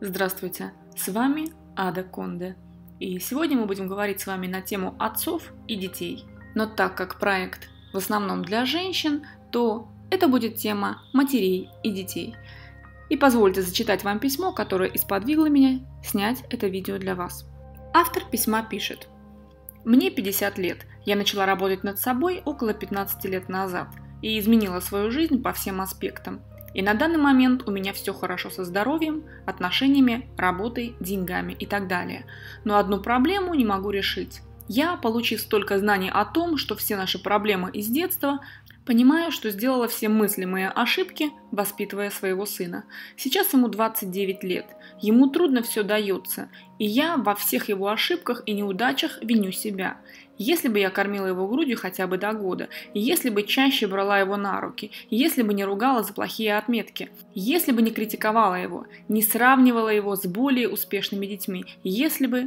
Здравствуйте, с вами Ада Конде, и сегодня мы будем говорить с вами на тему отцов и детей. Но так как проект в основном для женщин, то это будет тема матерей и детей. И позвольте зачитать вам письмо, которое и сподвигло меня снять это видео для вас. Автор письма пишет: «Мне 50 лет, я начала работать над собой около 15 лет назад и изменила свою жизнь по всем аспектам. И на данный момент у меня все хорошо со здоровьем, отношениями, работой, деньгами и так далее. Но одну проблему не могу решить. Я, получив столько знаний о том, что все наши проблемы из детства, понимаю, что сделала все мыслимые ошибки, воспитывая своего сына. Сейчас ему 29 лет, ему трудно все дается, и я во всех его ошибках и неудачах виню себя. Если бы я кормила его грудью хотя бы до года, если бы чаще брала его на руки, если бы не ругала за плохие отметки, если бы не критиковала его, не сравнивала его с более успешными детьми, если бы...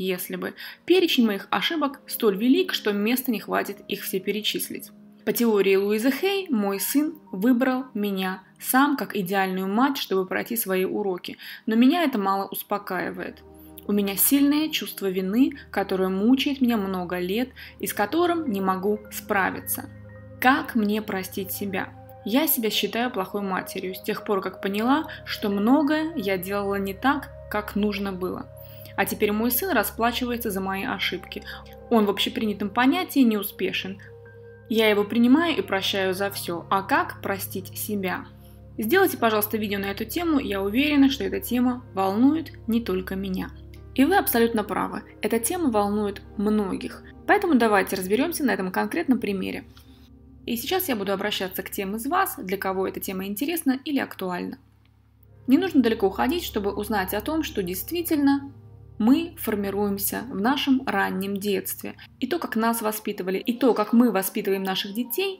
Перечень моих ошибок столь велик, что места не хватит их все перечислить. По теории Луизы Хей, мой сын выбрал меня сам как идеальную мать, чтобы пройти свои уроки, но меня это мало успокаивает. У меня сильное чувство вины, которое мучает меня много лет и с которым не могу справиться. Как мне простить себя? Я себя считаю плохой матерью с тех пор, как поняла, что многое я делала не так, как нужно было. А теперь мой сын расплачивается за мои ошибки. Он в общепринятом понятии не успешен. Я его принимаю и прощаю за все. А как простить себя? Сделайте, пожалуйста, видео на эту тему. Я уверена, что эта тема волнует не только меня. И вы абсолютно правы. Эта тема волнует многих. Поэтому давайте разберемся на этом конкретном примере. И сейчас я буду обращаться к тем из вас, для кого эта тема интересна или актуальна. Не нужно далеко уходить, чтобы узнать о том, что действительно мы формируемся в нашем раннем детстве. И то, как нас воспитывали, и то, как мы воспитываем наших детей,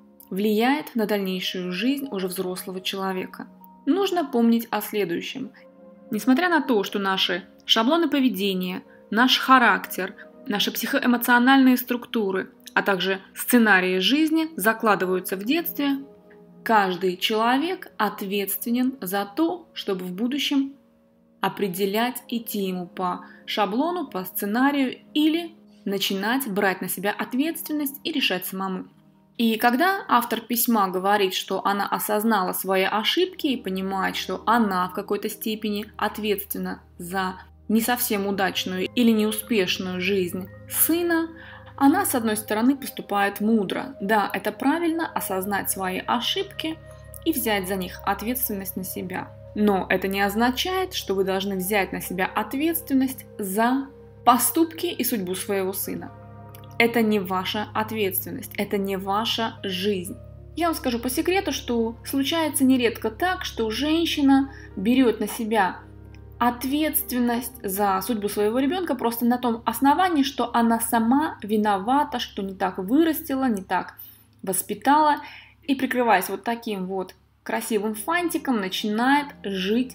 влияет на дальнейшую жизнь уже взрослого человека. Нужно помнить о следующем. Несмотря на то, что наши шаблоны поведения, наш характер, наши психоэмоциональные структуры, а также сценарии жизни закладываются в детстве, каждый человек ответственен за то, чтобы в будущем определять, идти ему по шаблону, по сценарию или начинать брать на себя ответственность и решать самому. И когда автор письма говорит, что она осознала свои ошибки и понимает, что она в какой-то степени ответственна за не совсем удачную или неуспешную жизнь сына, она, с одной стороны, поступает мудро. Да, это правильно осознать свои ошибки и взять за них ответственность на себя. Но это не означает, что вы должны взять на себя ответственность за поступки и судьбу своего сына. Это не ваша ответственность, это не ваша жизнь. Я вам скажу по секрету, что случается нередко так, что женщина берет на себя ответственность за судьбу своего ребенка просто на том основании, что она сама виновата, что не так вырастила, не так воспитала, и, прикрываясь вот таким вот красивым фантиком, начинает жить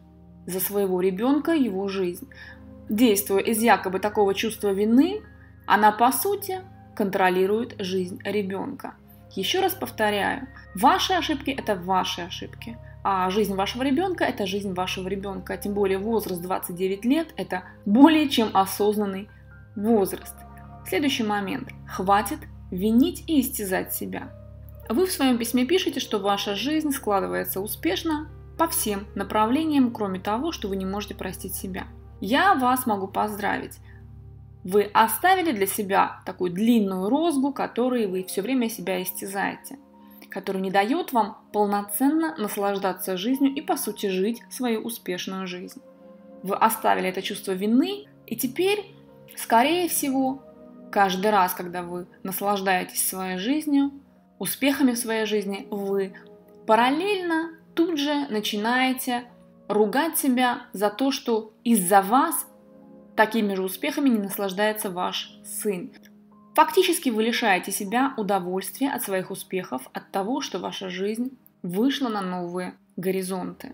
за своего ребенка его жизнь. Действуя из якобы такого чувства вины, она, по сути, контролирует жизнь ребенка. Еще раз повторяю, ваши ошибки – это ваши ошибки, а жизнь вашего ребенка – это жизнь вашего ребенка. Тем более возраст 29 лет – это более чем осознанный возраст. Следующий момент. Хватит винить и истязать себя. Вы в своем письме пишете, что ваша жизнь складывается успешно по всем направлениям, кроме того, что вы не можете простить себя. Я вас могу поздравить. Вы оставили для себя такую длинную розгу, которой вы все время себя истязаете, которая не дает вам полноценно наслаждаться жизнью и, по сути, жить свою успешную жизнь. Вы оставили это чувство вины, и теперь, скорее всего, каждый раз, когда вы наслаждаетесь своей жизнью, успехами в своей жизни, вы параллельно тут же начинаете ругать себя за то, что из-за вас такими же успехами не наслаждается ваш сын. Фактически вы лишаете себя удовольствия от своих успехов, от того, что ваша жизнь вышла на новые горизонты.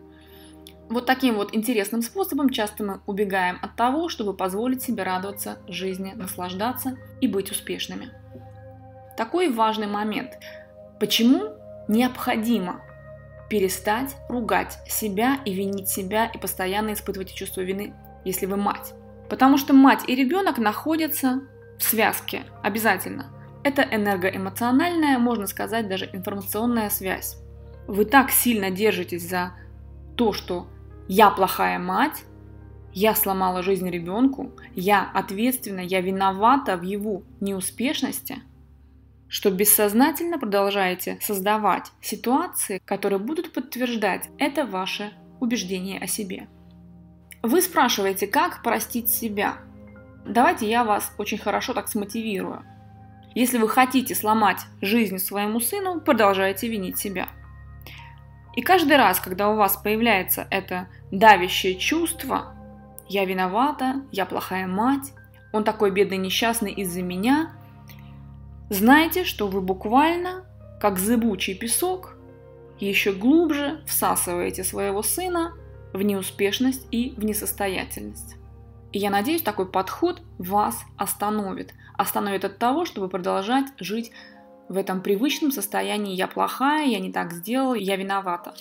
Вот таким вот интересным способом часто мы убегаем от того, чтобы позволить себе радоваться жизни, наслаждаться и быть успешными. Такой важный момент. Почему необходимо перестать ругать себя и винить себя и постоянно испытывать чувство вины, если вы мать. Потому что мать и ребенок находятся в связке обязательно. Это энергоэмоциональная, можно сказать, даже информационная связь. Вы так сильно держитесь за то, что я плохая мать, я сломала жизнь ребенку, я ответственна, я виновата в его неуспешности, что бессознательно продолжаете создавать ситуации, которые будут подтверждать это ваше убеждение о себе. Вы спрашиваете, как простить себя? Давайте я вас очень хорошо так смотивирую. Если вы хотите сломать жизнь своему сыну, продолжайте винить себя. И каждый раз, когда у вас появляется это давящее чувство «я виновата», «я плохая мать», «он такой бедный несчастный из-за меня», знайте, что вы буквально, как зыбучий песок, еще глубже всасываете своего сына в неуспешность и в несостоятельность. И я надеюсь, такой подход вас остановит. Остановит от того, чтобы продолжать жить в этом привычном состоянии «я плохая», «я не так сделала», «я виновата».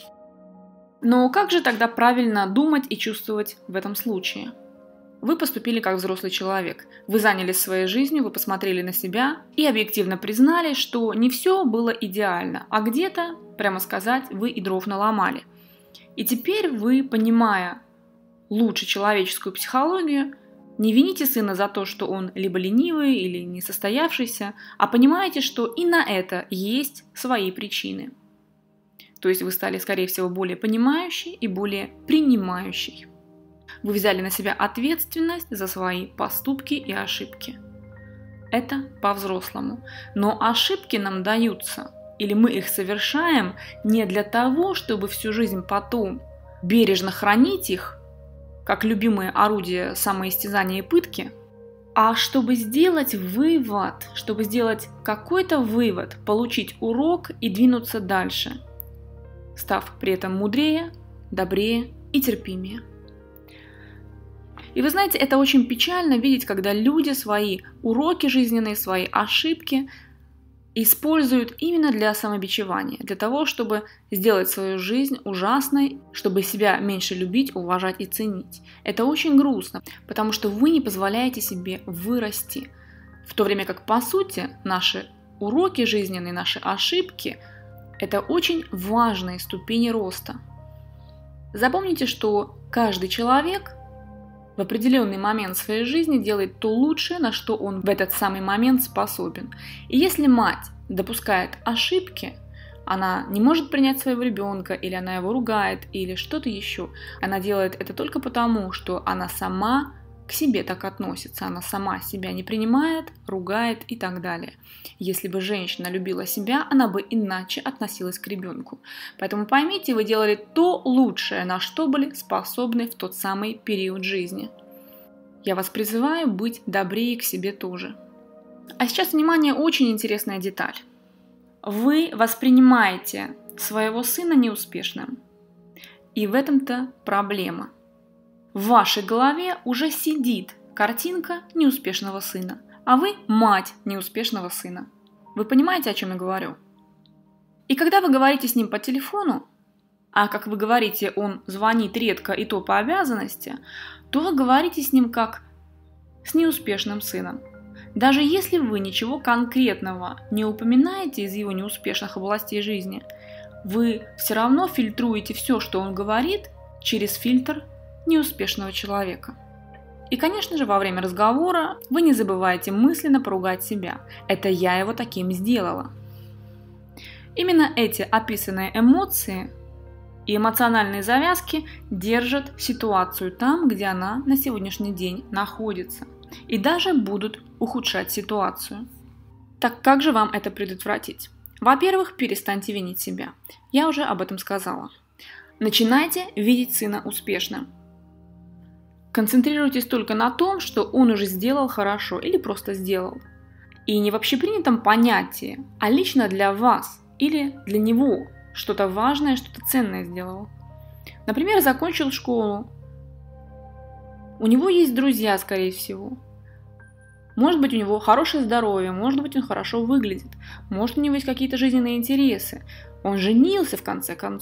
Но как же тогда правильно думать и чувствовать в этом случае? Вы поступили как взрослый человек. Вы занялись своей жизнью, вы посмотрели на себя и объективно признали, что не все было идеально, а где-то, прямо сказать, вы и дров наломали. И теперь вы, понимая лучше человеческую психологию, не вините сына за то, что он либо ленивый или несостоявшийся, а понимаете, что и на это есть свои причины. То есть вы стали, скорее всего, более понимающей и более принимающей. Вы взяли на себя ответственность за свои поступки и ошибки. Это по-взрослому. Но ошибки нам даются, или мы их совершаем не для того, чтобы всю жизнь потом бережно хранить их, как любимые орудия самоистязания и пытки, а чтобы сделать вывод, чтобы сделать какой-то вывод, получить урок и двинуться дальше, став при этом мудрее, добрее и терпимее. И вы знаете, это очень печально видеть, когда люди свои уроки жизненные, свои ошибки используют именно для самобичевания, для того, чтобы сделать свою жизнь ужасной, чтобы себя меньше любить, уважать и ценить. Это очень грустно, потому что вы не позволяете себе вырасти, в то время как, по сути, наши уроки жизненные, наши ошибки – это очень важные ступени роста. Запомните, что каждый человек в определенный момент своей жизни делает то лучшее, на что он в этот самый момент способен. И если мать допускает ошибки, она не может принять своего ребенка, или она его ругает, или что-то еще, она делает это только потому, что она сама к себе так относится, она сама себя не принимает, ругает и так далее. Если бы женщина любила себя, она бы иначе относилась к ребенку. Поэтому поймите, вы делали то лучшее, на что были способны в тот самый период жизни. Я вас призываю быть добрее к себе тоже. А сейчас, внимание, очень интересная деталь. Вы воспринимаете своего сына неуспешным. И в этом-то проблема. В вашей голове уже сидит картинка неуспешного сына, а вы мать неуспешного сына. Вы понимаете, о чем я говорю? И когда вы говорите с ним по телефону, а как вы говорите, он звонит редко и то по обязанности, то вы говорите с ним как с неуспешным сыном. Даже если вы ничего конкретного не упоминаете из его неуспешных областей жизни, вы все равно фильтруете все, что он говорит, через фильтр неуспешного человека. И, конечно же, во время разговора вы не забывайте мысленно поругать себя. Это я его таким сделала. Именно эти описанные эмоции и эмоциональные завязки держат ситуацию там, где она на сегодняшний день находится, и даже будут ухудшать ситуацию. Так как же вам это предотвратить? Во-первых, перестаньте винить себя. Я уже об этом сказала. Начинайте видеть сына успешным. Концентрируйтесь только на том, что он уже сделал хорошо или просто сделал. И не в общепринятом понятии, а лично для вас или для него что-то важное, что-то ценное сделал. Например, закончил школу. У него есть друзья, скорее всего. Может быть, у него хорошее здоровье, может быть, он хорошо выглядит, может, у него есть какие-то жизненные интересы. Он женился, в конце концов.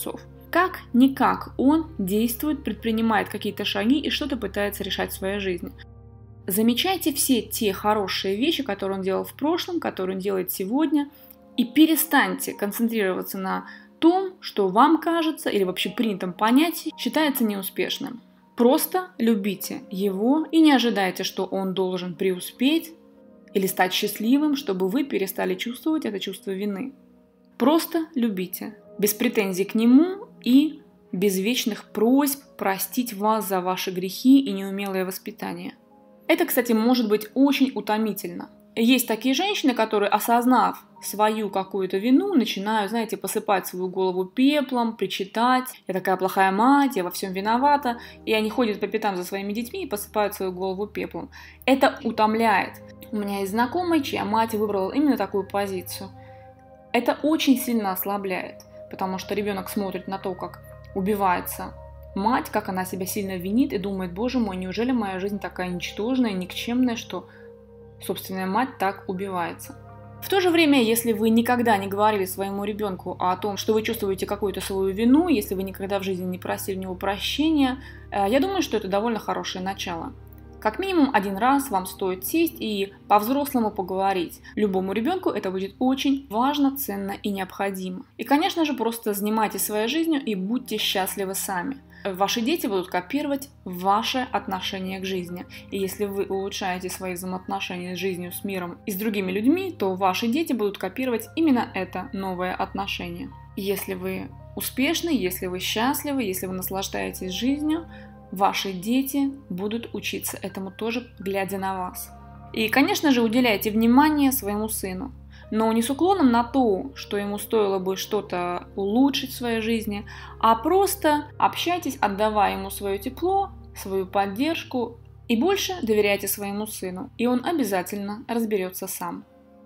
как-никак он действует, предпринимает какие-то шаги и что-то пытается решать в своей жизни. Замечайте все те хорошие вещи, которые он делал в прошлом, которые он делает сегодня, и перестаньте концентрироваться на том, что вам кажется или вообще принятом понятии считается неуспешным. Просто любите его и не ожидайте, что он должен преуспеть или стать счастливым, чтобы вы перестали чувствовать это чувство вины. Просто любите, без претензий к нему и без вечных просьб простить вас за ваши грехи и неумелое воспитание. Это, кстати, может быть очень утомительно. Есть такие женщины, которые, осознав свою какую-то вину, начинают, знаете, посыпать свою голову пеплом, причитать: «Я такая плохая мать, я во всем виновата». И они ходят по пятам за своими детьми и посыпают свою голову пеплом. Это утомляет. У меня есть знакомая, чья мать выбрала именно такую позицию. Это очень сильно ослабляет, потому что ребенок смотрит на то, как убивается мать, как она себя сильно винит и думает: боже мой, неужели моя жизнь такая ничтожная, никчемная, что собственная мать так убивается. В то же время, если вы никогда не говорили своему ребенку о том, что вы чувствуете какую-то свою вину, если вы никогда в жизни не просили у него прощения, я думаю, что это довольно хорошее начало. Как минимум один раз вам стоит сесть и по-взрослому поговорить. Любому ребенку это будет очень важно, ценно и необходимо. И, конечно же, просто занимайтесь своей жизнью и будьте счастливы сами. Ваши дети будут копировать ваше отношение к жизни. И если вы улучшаете свои взаимоотношения с жизнью, с миром и с другими людьми, то ваши дети будут копировать именно это новое отношение. Если вы успешны, если вы счастливы, если вы наслаждаетесь жизнью, ваши дети будут учиться этому тоже, глядя на вас. И, конечно же, уделяйте внимание своему сыну. Но не с уклоном на то, что ему стоило бы что-то улучшить в своей жизни, а просто общайтесь, отдавая ему свое тепло, свою поддержку и больше доверяйте своему сыну, и он обязательно разберется сам.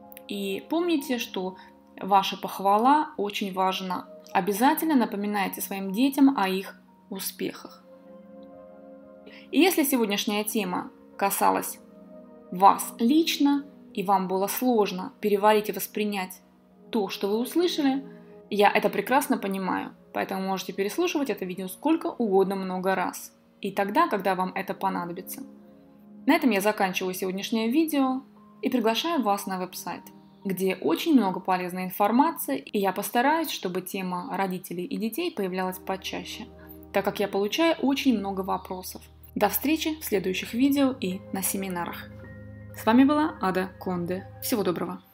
И помните, что ваша похвала очень важна. Обязательно напоминайте своим детям о их успехах. И если сегодняшняя тема касалась вас лично, и вам было сложно переварить и воспринять то, что вы услышали, я это прекрасно понимаю, поэтому можете переслушивать это видео сколько угодно много раз, и тогда, когда вам это понадобится. На этом я заканчиваю сегодняшнее видео и приглашаю вас на веб-сайт, где очень много полезной информации, и я постараюсь, чтобы тема родителей и детей появлялась почаще, так как я получаю очень много вопросов. До встречи в следующих видео и на семинарах. С вами была Ада Конде. Всего доброго!